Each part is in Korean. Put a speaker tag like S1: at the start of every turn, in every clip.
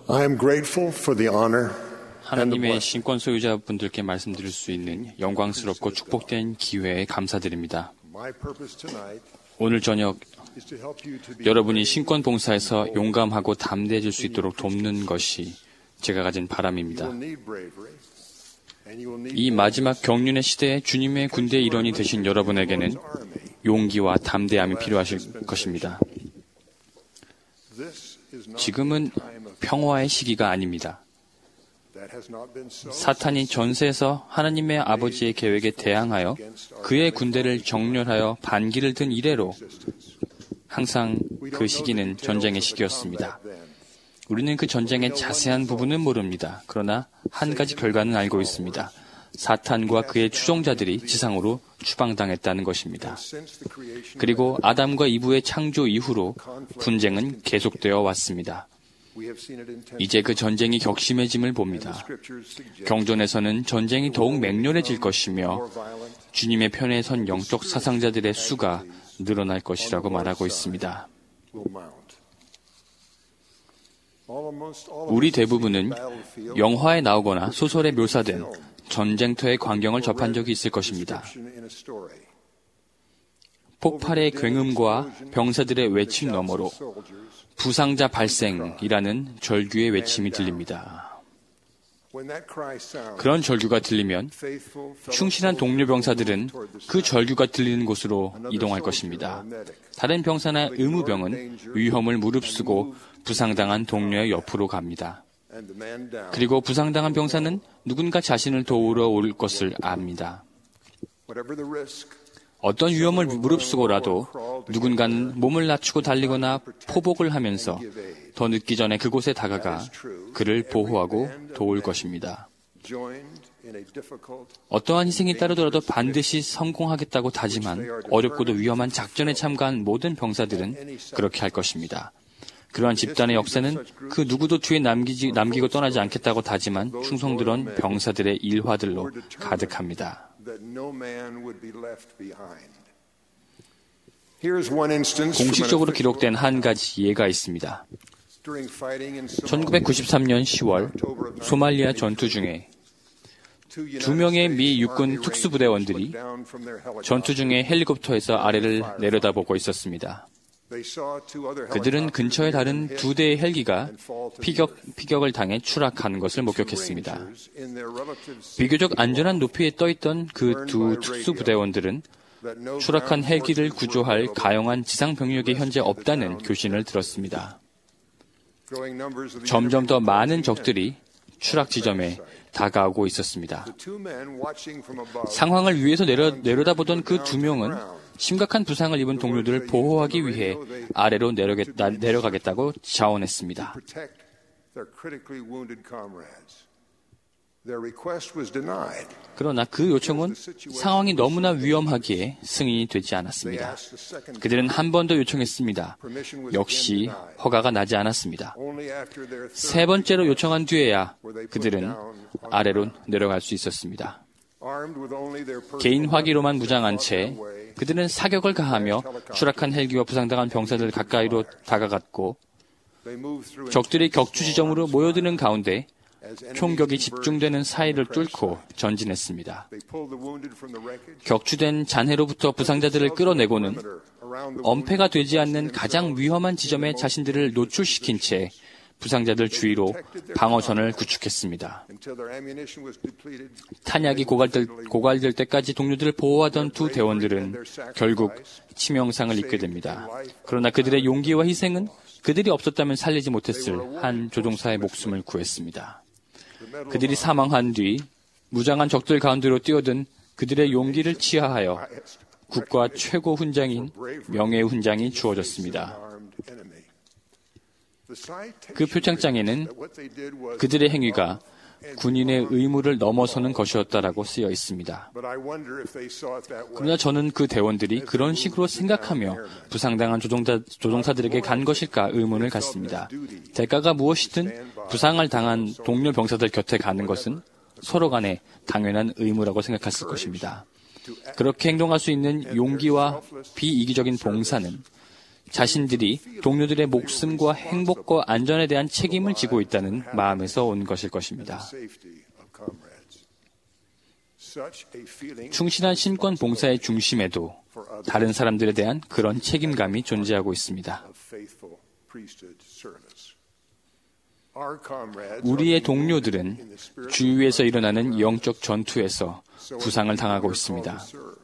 S1: I am grateful for the honor and the
S2: 하나님의
S1: blessing.
S2: 신권 소유자분들께 말씀드릴 수 있는 영광스럽고 축복된 기회에 감사드립니다.
S1: My purpose tonight
S2: 오늘 저녁
S1: is to help you to be
S2: 여러분이 신권 봉사에서 용감하고 담대해질 수 있도록 돕는 것이 제가 가진 바람입니다.
S1: You will need bravery, and you will need
S2: 이 마지막 경륜의 시대에 주님의 군대 일원이 되신 여러분에게는 용기와 담대함이 필요하실 것입니다.
S1: This is not
S2: 지금은
S1: time of
S2: 평화의 시기가 아닙니다.
S1: that has not been so.
S2: 사탄이 전세에서 하나님의 아버지의 계획에 대항하여 그의 군대를 정렬하여 반기를 든 이래로 항상 그 시기는 전쟁의 시기였습니다. 우리는 그 전쟁의 자세한 부분은 모릅니다. 그러나 한 가지 결과는 알고 있습니다. 사탄과 그의 추종자들이 지상으로 추방당했다는 것입니다. 그리고 아담과 이브의 창조 이후로 분쟁은 계속되어 왔습니다. 이제 그 전쟁이 격심해짐을 봅니다. 경전에서는 전쟁이 더욱 맹렬해질 것이며 주님의 편에 선 영적 사상자들의 수가 늘어날 것이라고 말하고 있습니다. 우리 대부분은 영화에 나오거나 소설에 묘사된 전쟁터의 광경을 접한 적이 있을 것입니다. 폭발의 굉음과 병사들의 외침 너머로 부상자 발생이라는 절규의 외침이 들립니다. 그런 절규가 들리면 충실한 동료 병사들은 그 절규가 들리는 곳으로 이동할 것입니다. 다른 병사나 의무병은 위험을 무릅쓰고 부상당한 동료의 옆으로 갑니다. 그리고 부상당한 병사는 누군가 자신을 도우러 올 것을 압니다. 어떤 위험을 무릅쓰고라도 누군가는 몸을 낮추고 달리거나 포복을 하면서 더 늦기 전에 그곳에 다가가 그를 보호하고 도울 것입니다. 어떠한 희생이 따르더라도 반드시 성공하겠다고 다짐한 어렵고도 위험한 작전에 참가한 모든 병사들은 그렇게 할 것입니다. 그러한 집단의 역사는 그 누구도 뒤에 남기고 떠나지 않겠다고 다짐한 충성스러운 병사들의 일화들로 가득합니다. 공식적으로 기록된 한 가지 예가 있습니다. 1993년 10월 소말리아 전투 중에 2명의 미 육군 특수부대원들이 전투 중에 헬리콥터에서 아래를 내려다보고 있었습니다. 그들은 근처의 다른 2대의 헬기가 피격을 당해 추락하는 것을 목격했습니다. 비교적 안전한 높이에 떠있던 그 두 특수부대원들은 추락한 헬기를 구조할 가용한 지상병력이 현재 없다는 교신을 들었습니다. 점점 더 많은 적들이 추락 지점에 다가오고 있었습니다. 상황을 위에서 내려다보던 그 2명은 심각한 부상을 입은 동료들을 보호하기 위해 아래로 내려가겠다고 자원했습니다. 그러나 그 요청은 상황이 너무나 위험하기에 승인이 되지 않았습니다. 그들은 한 번 더 요청했습니다. 역시 허가가 나지 않았습니다. 3번째로 요청한 뒤에야 그들은 아래로 내려갈 수 있었습니다. 개인 화기로만 무장한 채 그들은 사격을 가하며 추락한 헬기와 부상당한 병사들 가까이로 다가갔고 적들이 격추 지점으로 모여드는 가운데 총격이 집중되는 사이를 뚫고 전진했습니다. 격추된 잔해로부터 부상자들을 끌어내고는 엄폐가 되지 않는 가장 위험한 지점에 자신들을 노출시킨 채 부상자들 주위로 방어선을 구축했습니다. 탄약이 고갈될 때까지 동료들을 보호하던 2 대원들은 결국 치명상을 입게 됩니다. 그러나 그들의 용기와 희생은 그들이 없었다면 살리지 못했을 한 조종사의 목숨을 구했습니다. 그들이 사망한 뒤 무장한 적들 가운데로 뛰어든 그들의 용기를 치하하여 국가 최고 훈장인 명예의 훈장이 주어졌습니다. 그 표창장에는 그들의 행위가 군인의 의무를 넘어서는 것이었다라고 쓰여 있습니다. 그러나 저는 그 대원들이 그런 식으로 생각하며 부상당한 조종사들에게 간 것일까 의문을 갖습니다. 대가가 무엇이든 부상을 당한 동료 병사들 곁에 가는 것은 서로 간에 당연한 의무라고 생각했을 것입니다. 그렇게 행동할 수 있는 용기와 비이기적인 봉사는 자신들이 동료들의 목숨과 행복과 안전에 대한 책임을 지고 있다는 마음에서 온 것일 것입니다. 충실한 신권 봉사의 중심에도 다른 사람들에 대한 그런 책임감이 존재하고 있습니다. 우리의 동료들은 주위에서 일어나는 영적 전투에서 부상을 당하고 있습니다.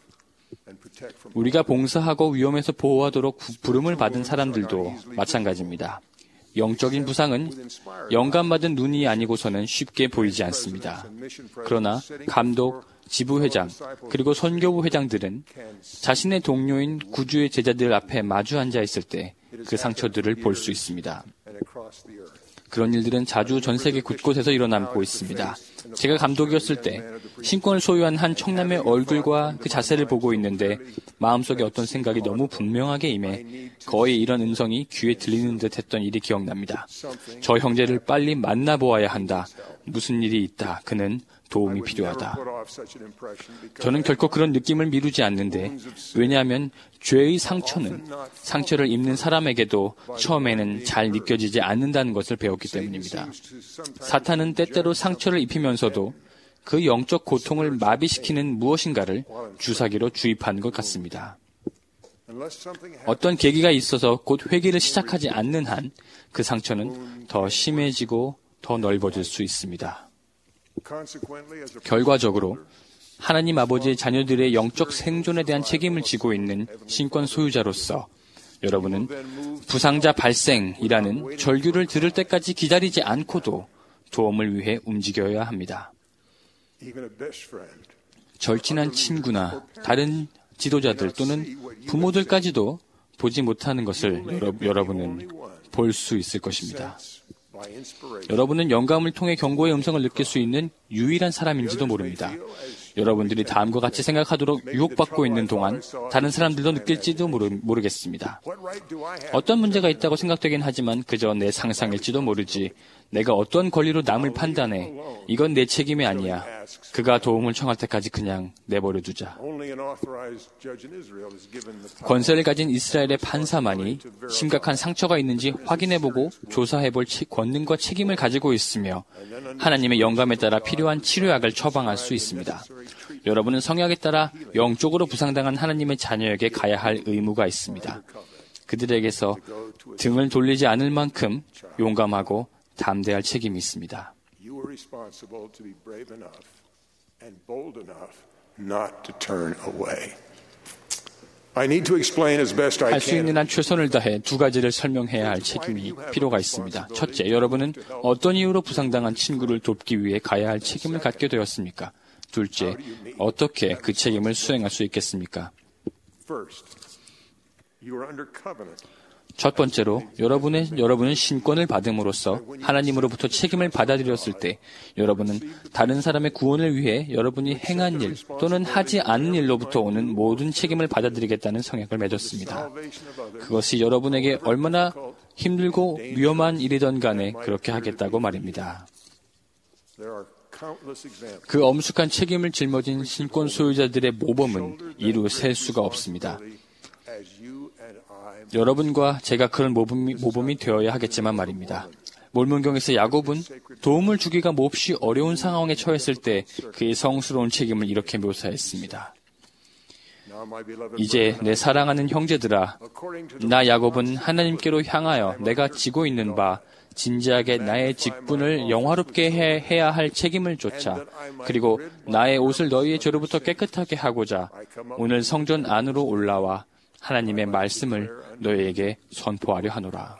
S2: 우리가 봉사하고 위험에서 보호하도록 부름을 받은 사람들도 마찬가지입니다. 영적인 부상은 영감받은 눈이 아니고서는 쉽게 보이지 않습니다. 그러나 감독, 지부회장, 그리고 선교부 회장들은 자신의 동료인 구주의 제자들 앞에 마주 앉아 있을 때 그 상처들을 볼 수 있습니다. 그런 일들은 자주 전 세계 곳곳에서 일어나고 있습니다. 제가 감독이었을 때 신권을 소유한 한 청남의 얼굴과 그 자세를 보고 있는데 마음속에 어떤 생각이 너무 분명하게 임해 거의 이런 음성이 귀에 들리는 듯 했던 일이 기억납니다. 저 형제를 빨리 만나보아야 한다. 무슨 일이 있다. 그는 도움이 필요하다. 저는 결코 그런 느낌을 미루지 않는데 왜냐하면 죄의 상처는 상처를 입는 사람에게도 처음에는 잘 느껴지지 않는다는 것을 배웠기 때문입니다. 사탄은 때때로 상처를 입히면서도 그 영적 고통을 마비시키는 무엇인가를 주사기로 주입하는 것 같습니다. 어떤 계기가 있어서 곧 회개를 시작하지 않는 한 그 상처는 더 심해지고 더 넓어질 수 있습니다. 결과적으로 하나님 아버지의 자녀들의 영적 생존에 대한 책임을 지고 있는 신권 소유자로서 여러분은 부상자 발생이라는 절규를 들을 때까지 기다리지 않고도 도움을 위해 움직여야 합니다. 절친한 친구나 다른 지도자들 또는 부모들까지도 보지 못하는 것을 여러분은 볼 수 있을 것입니다. 여러분은 영감을 통해 경고의 음성을 느낄 수 있는 유일한 사람인지도 모릅니다. 여러분들이 다음과 같이 생각하도록 유혹받고 있는 동안 다른 사람들도 느낄지도 모르겠습니다. 어떤 문제가 있다고 생각되긴 하지만 그저 내 상상일지도 모르지. 내가 어떤 권리로 남을 판단해. 이건 내 책임이 아니야. 그가 도움을 청할 때까지 그냥 내버려 두자. 권세를 가진 이스라엘의 판사만이 심각한 상처가 있는지 확인해보고 조사해볼 권능과 책임을 가지고 있으며 하나님의 영감에 따라 필요한 치료약을 처방할 수 있습니다. 여러분은 성약에 따라 영적으로 부상당한 하나님의 자녀에게 가야 할 의무가 있습니다. 그들에게서 등을 돌리지 않을 만큼 용감하고 담대할 책임이 있습니다. 할 수 있는 한 최선을 다해 두 가지를 설명해야 할 책임이 필요가 있습니다. 첫째, 여러분은 어떤 이유로 부상당한 친구를 돕기 위해 가야 할 책임을 갖게 되었습니까? 둘째, 어떻게 그 책임을 수행할 수 있겠습니까? 첫 번째로 여러분은 신권을 받음으로써 하나님으로부터 책임을 받아들였을 때 여러분은 다른 사람의 구원을 위해 여러분이 행한 일 또는 하지 않은 일로부터 오는 모든 책임을 받아들이겠다는 성약을 맺었습니다. 그것이 여러분에게 얼마나 힘들고 위험한 일이든 간에 그렇게 하겠다고 말입니다. 그 엄숙한 책임을 짊어진 신권 소유자들의 모범은 이루 셀 수가 없습니다. 여러분과 제가 그런 모범이 되어야 하겠지만 말입니다. 몰문경에서 야곱은 도움을 주기가 몹시 어려운 상황에 처했을 때 그의 성스러운 책임을 이렇게 묘사했습니다. 이제 내 사랑하는 형제들아, 나 야곱은 하나님께로 향하여 내가 지고 있는 바 진지하게 나의 직분을 영화롭게 해야 할 책임을 쫓아 그리고 나의 옷을 너희의 죄로부터 깨끗하게 하고자 오늘 성전 안으로 올라와 하나님의 말씀을 너희에게 선포하려 하노라.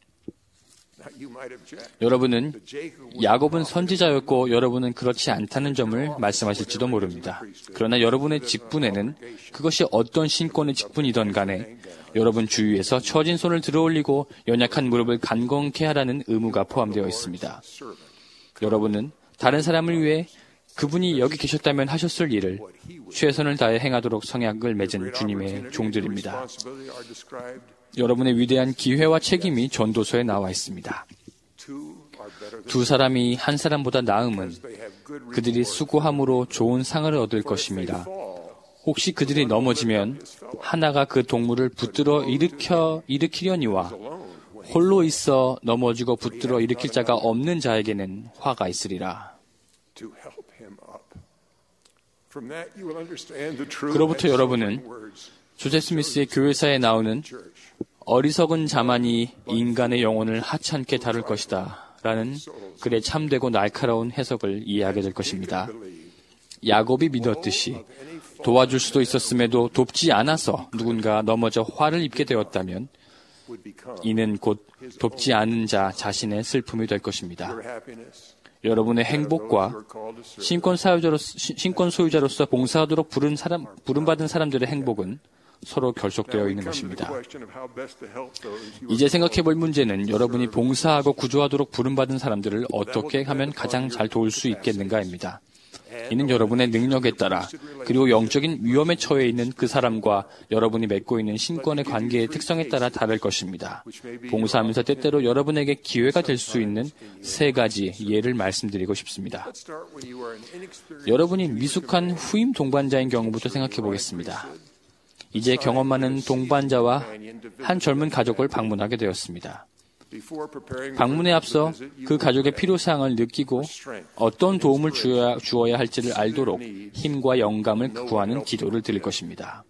S2: 여러분은 야곱은 선지자였고 여러분은 그렇지 않다는 점을 말씀하실지도 모릅니다. 그러나 여러분의 직분에는 그것이 어떤 신권의 직분이든 간에 여러분 주위에서 처진 손을 들어올리고 연약한 무릎을 간건케 하라는 의무가 포함되어 있습니다. 여러분은 다른 사람을 위해 그분이 여기 계셨다면 하셨을 일을 최선을 다해 행하도록 성약을 맺은 주님의 종들입니다. 여러분의 위대한 기회와 책임이 전도서에 나와 있습니다. 두 사람이 한 사람보다 나음은 그들이 수고함으로 좋은 상을 얻을 것입니다. 혹시 그들이 넘어지면 하나가 그 동물을 붙들어 일으키려니와 홀로 있어 넘어지고 붙들어 일으킬 자가 없는 자에게는 화가 있으리라. 그로부터 여러분은 조셉 스미스의 교회사에 나오는 어리석은 자만이 인간의 영혼을 하찮게 다룰 것이다 라는 글의 참되고 날카로운 해석을 이해하게 될 것입니다. 야곱이 믿었듯이 도와줄 수도 있었음에도 돕지 않아서 누군가 넘어져 화를 입게 되었다면 이는 곧 돕지 않은 자 자신의 슬픔이 될 것입니다. 여러분의 행복과 신권 소유자로서 봉사하도록 부름받은 사람들의 행복은 서로 결속되어 있는 것입니다. 이제 생각해볼 문제는 여러분이 봉사하고 구조하도록 부름받은 사람들을 어떻게 하면 가장 잘 도울 수 있겠는가입니다. 이는 여러분의 능력에 따라 그리고 영적인 위험에 처해 있는 그 사람과 여러분이 맺고 있는 신권의 관계의 특성에 따라 다를 것입니다. 봉사하면서 때때로 여러분에게 기회가 될 수 있는 3가지 예를 말씀드리고 싶습니다. 여러분이 미숙한 후임 동반자인 경우부터 생각해 보겠습니다. 이제 경험 많은 동반자와 한 젊은 가족을 방문하게 되었습니다. 방문에 앞서 그 가족의 필요사항을 느끼고 어떤 도움을 주어야 할지를 알도록 힘과 영감을 구하는 기도를 드릴 것입니다.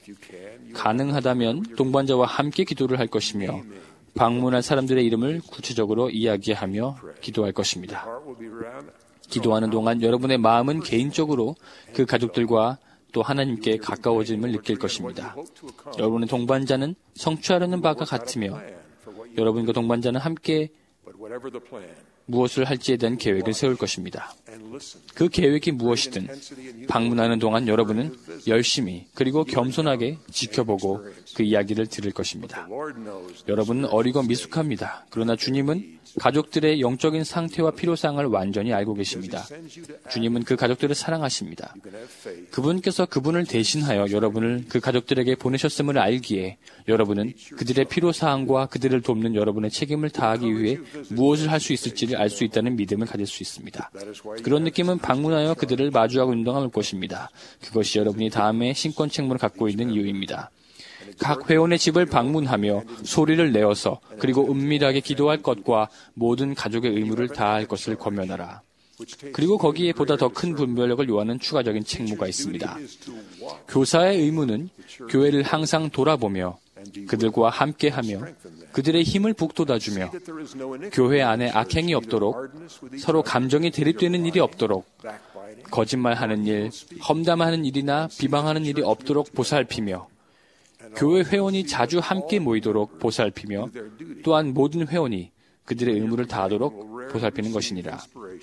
S2: 가능하다면 동반자와 함께 기도를 할 것이며 방문할 사람들의 이름을 구체적으로 이야기하며 기도할 것입니다. 기도하는 동안 여러분의 마음은 개인적으로 그 가족들과 또 하나님께 가까워짐을 느낄 것입니다. 여러분의 동반자는 성취하려는 바가 같으며 여러분과 동반자는 함께 무엇을 할지에 대한 계획을 세울 것입니다. 그 계획이 무엇이든 방문하는 동안 여러분은 열심히 그리고 겸손하게 지켜보고 그 이야기를 들을 것입니다. 여러분은 어리고 미숙합니다. 그러나 주님은 가족들의 영적인 상태와 필요사항을 완전히 알고 계십니다. 주님은 그 가족들을 사랑하십니다. 그분께서 그분을 대신하여 여러분을 그 가족들에게 보내셨음을 알기에 여러분은 그들의 필요사항과 그들을 돕는 여러분의 책임을 다하기 위해 무엇을 할 수 있을지를 알 수 있다는 믿음을 가질 수 있습니다. 그런 느낌은 방문하여 그들을 마주하고 운동할 것입니다. 그것이 여러분이 다음에 신권 책무를 갖고 있는 이유입니다. 각 회원의 집을 방문하며 소리를 내어서 그리고 은밀하게 기도할 것과 모든 가족의 의무를 다할 것을 권면하라. 그리고 거기에 보다 더 큰 분별력을 요하는 추가적인 책무가 있습니다. 교사의 의무는 교회를 항상 돌아보며 그들과 함께하며 그들의 힘을 북돋아주며 교회 안에 악행이 없도록 서로 감정이 대립되는 일이 없도록 거짓말하는 일, 험담하는 일이나 비방하는 일이 없도록 보살피며 교회 회원이 자주 함께 모이도록 보살피며 또한 모든 회원이 그들의 의무를 다하도록 보살피는 것이니라.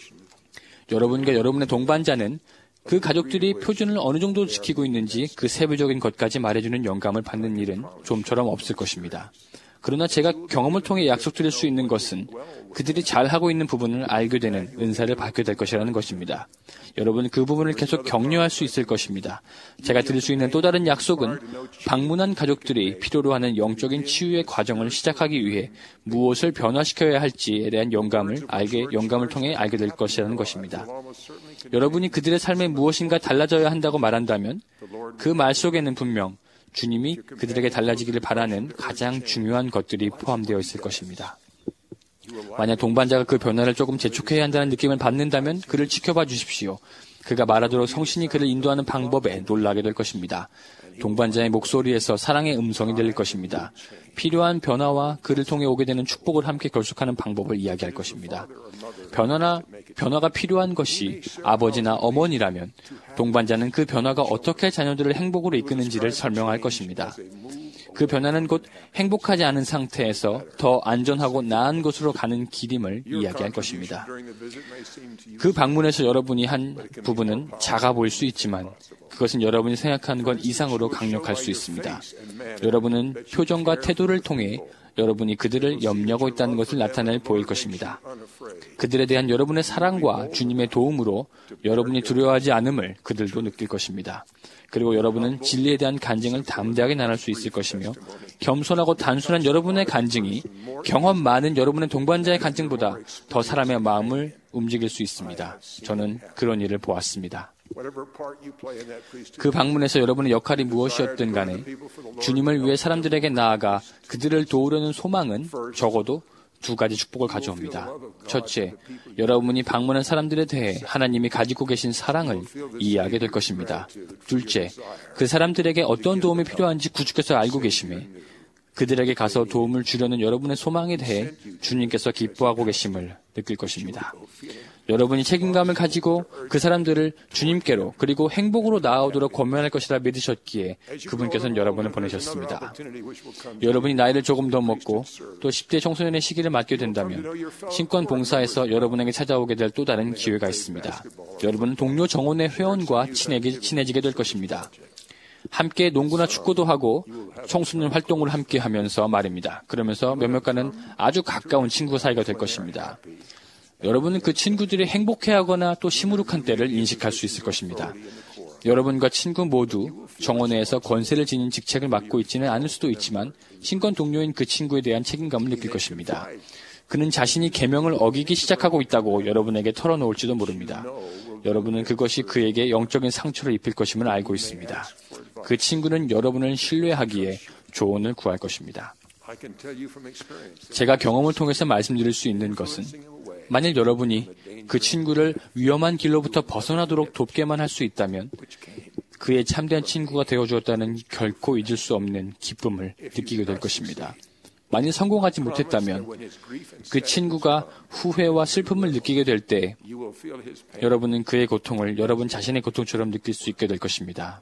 S2: 여러분과 여러분의 동반자는 그 가족들이 표준을 어느 정도 지키고 있는지 그 세부적인 것까지 말해주는 영감을 받는 일은 좀처럼 없을 것입니다. 그러나 제가 경험을 통해 약속드릴 수 있는 것은 그들이 잘하고 있는 부분을 알게 되는 은사를 받게 될 것이라는 것입니다. 여러분 그 부분을 계속 격려할 수 있을 것입니다. 제가 드릴 수 있는 또 다른 약속은 방문한 가족들이 필요로 하는 영적인 치유의 과정을 시작하기 위해 무엇을 변화시켜야 할지에 대한 영감을 통해 알게 될 것이라는 것입니다. 여러분이 그들의 삶에 무엇인가 달라져야 한다고 말한다면 그 말 속에는 분명 주님이 그들에게 달라지기를 바라는 가장 중요한 것들이 포함되어 있을 것입니다. 만약 동반자가 그 변화를 조금 재촉해야 한다는 느낌을 받는다면 그를 지켜봐 주십시오. 그가 말하도록 성신이 그를 인도하는 방법에 놀라게 될 것입니다. 동반자의 목소리에서 사랑의 음성이 들릴 것입니다. 필요한 변화와 그를 통해 오게 되는 축복을 함께 결속하는 방법을 이야기할 것입니다. 변화가 필요한 것이 아버지나 어머니라면 동반자는 그 변화가 어떻게 자녀들을 행복으로 이끄는지를 설명할 것입니다. 그 변화는 곧 행복하지 않은 상태에서 더 안전하고 나은 곳으로 가는 길임을 이야기할 것입니다. 그 방문에서 여러분이 한 부분은 작아 보일 수 있지만 그것은 여러분이 생각하는 것 이상으로 강력할 수 있습니다. 여러분은 표정과 태도를 통해 여러분이 그들을 염려하고 있다는 것을 나타내 보일 것입니다. 그들에 대한 여러분의 사랑과 주님의 도움으로 여러분이 두려워하지 않음을 그들도 느낄 것입니다. 그리고 여러분은 진리에 대한 간증을 담대하게 나눌 수 있을 것이며 겸손하고 단순한 여러분의 간증이 경험 많은 여러분의 동반자의 간증보다 더 사람의 마음을 움직일 수 있습니다. 저는 그런 일을 보았습니다. 그 방문에서 여러분의 역할이 무엇이었든 간에 주님을 위해 사람들에게 나아가 그들을 도우려는 소망은 적어도 두 가지 축복을 가져옵니다. 첫째, 여러분이 방문한 사람들에 대해 하나님이 가지고 계신 사랑을 이해하게 될 것입니다. 둘째, 그 사람들에게 어떤 도움이 필요한지 구주께서 알고 계심에 그들에게 가서 도움을 주려는 여러분의 소망에 대해 주님께서 기뻐하고 계심을 느낄 것입니다. 여러분이 책임감을 가지고 그 사람들을 주님께로 그리고 행복으로 나아오도록 권면할 것이라 믿으셨기에 그분께서는 여러분을 보내셨습니다. 여러분이 나이를 조금 더 먹고 또 10대 청소년의 시기를 맞게 된다면 신권 봉사에서 여러분에게 찾아오게 될 또 다른 기회가 있습니다. 여러분은 동료 정원의 회원과 친해지게 될 것입니다. 함께 농구나 축구도 하고 청소년 활동을 함께 하면서 말입니다. 그러면서 몇몇과는 아주 가까운 친구 사이가 될 것입니다. 여러분은 그 친구들이 행복해하거나 또 시무룩한 때를 인식할 수 있을 것입니다. 여러분과 친구 모두 정원회에서 권세를 지닌 직책을 맡고 있지는 않을 수도 있지만 신권 동료인 그 친구에 대한 책임감을 느낄 것입니다. 그는 자신이 계명을 어기기 시작하고 있다고 여러분에게 털어놓을지도 모릅니다. 여러분은 그것이 그에게 영적인 상처를 입힐 것임을 알고 있습니다. 그 친구는 여러분을 신뢰하기에 조언을 구할 것입니다. 제가 경험을 통해서 말씀드릴 수 있는 것은 만일 여러분이 그 친구를 위험한 길로부터 벗어나도록 돕게만 할 수 있다면 그의 참된 친구가 되어주었다는 결코 잊을 수 없는 기쁨을 느끼게 될 것입니다. 만일 성공하지 못했다면 그 친구가 후회와 슬픔을 느끼게 될 때 여러분은 그의 고통을 여러분 자신의 고통처럼 느낄 수 있게 될 것입니다.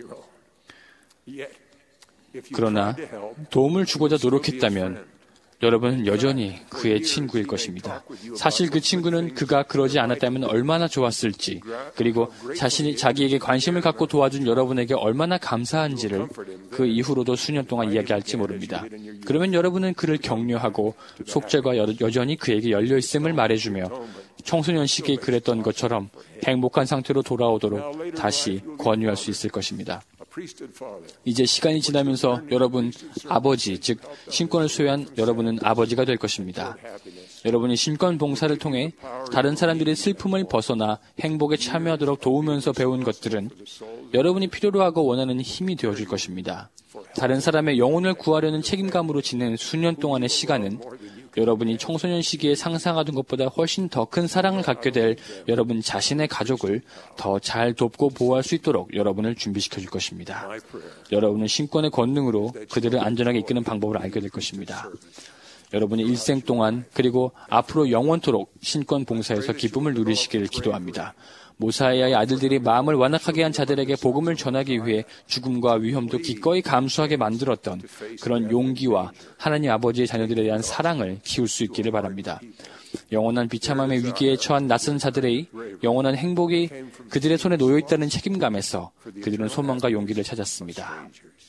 S2: 그러나 도움을 주고자 노력했다면 여러분은 여전히 그의 친구일 것입니다. 사실 그 친구는 그가 그러지 않았다면 얼마나 좋았을지, 그리고 자기에게 관심을 갖고 도와준 여러분에게 얼마나 감사한지를 그 이후로도 수년 동안 이야기할지 모릅니다. 그러면 여러분은 그를 격려하고 속죄가 여전히 그에게 열려있음을 말해주며 청소년 시기에 그랬던 것처럼 행복한 상태로 돌아오도록 다시 권유할 수 있을 것입니다. 이제 시간이 지나면서 여러분 아버지, 즉 신권을 소유한 여러분은 아버지가 될 것입니다. 여러분이 신권 봉사를 통해 다른 사람들의 슬픔을 벗어나 행복에 참여하도록 도우면서 배운 것들은 여러분이 필요로 하고 원하는 힘이 되어줄 것입니다. 다른 사람의 영혼을 구하려는 책임감으로 지낸 수년 동안의 시간은 여러분이 청소년 시기에 상상하던 것보다 훨씬 더 큰 사랑을 갖게 될 여러분 자신의 가족을 더 잘 돕고 보호할 수 있도록 여러분을 준비시켜 줄 것입니다. 여러분은 신권의 권능으로 그들을 안전하게 이끄는 방법을 알게 될 것입니다. 여러분이 일생 동안 그리고 앞으로 영원토록 신권 봉사에서 기쁨을 누리시기를 기도합니다. 모사야의 아들들이 마음을 완악하게 한 자들에게 복음을 전하기 위해 죽음과 위험도 기꺼이 감수하게 만들었던 그런 용기와 하나님 아버지의 자녀들에 대한 사랑을 키울 수 있기를 바랍니다. 영원한 비참함의 위기에 처한 낯선 자들의 영원한 행복이 그들의 손에 놓여 있다는 책임감에서 그들은 소망과 용기를 찾았습니다.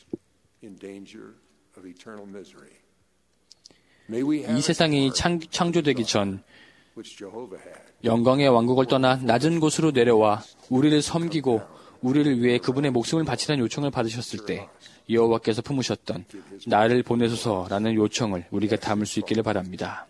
S2: 이 세상이 창조되기 전 영광의 왕국을 떠나 낮은 곳으로 내려와 우리를 섬기고 우리를 위해 그분의 목숨을 바치라는 요청을 받으셨을 때 여호와께서 품으셨던 나를 보내소서라는 요청을 우리가 담을 수 있기를 바랍니다.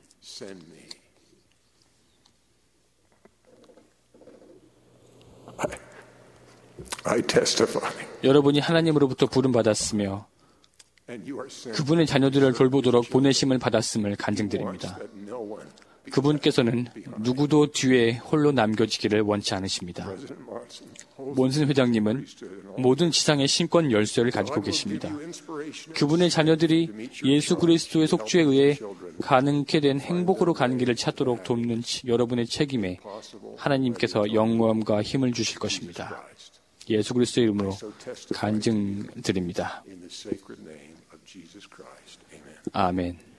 S2: 여러분이 하나님으로부터 부름받았으며 그분의 자녀들을 돌보도록 보내심을 받았음을 간증드립니다. 그분께서는 누구도 뒤에 홀로 남겨지기를 원치 않으십니다. 몬슨 회장님은 모든 지상의 신권 열쇠를 가지고 계십니다. 그분의 자녀들이 예수 그리스도의 속주에 의해 가능케 된 행복으로 가는 길을 찾도록 돕는 여러분의 책임에 하나님께서 영광과 힘을 주실 것입니다. 예수 그리스도의 이름으로 간증드립니다. 아멘.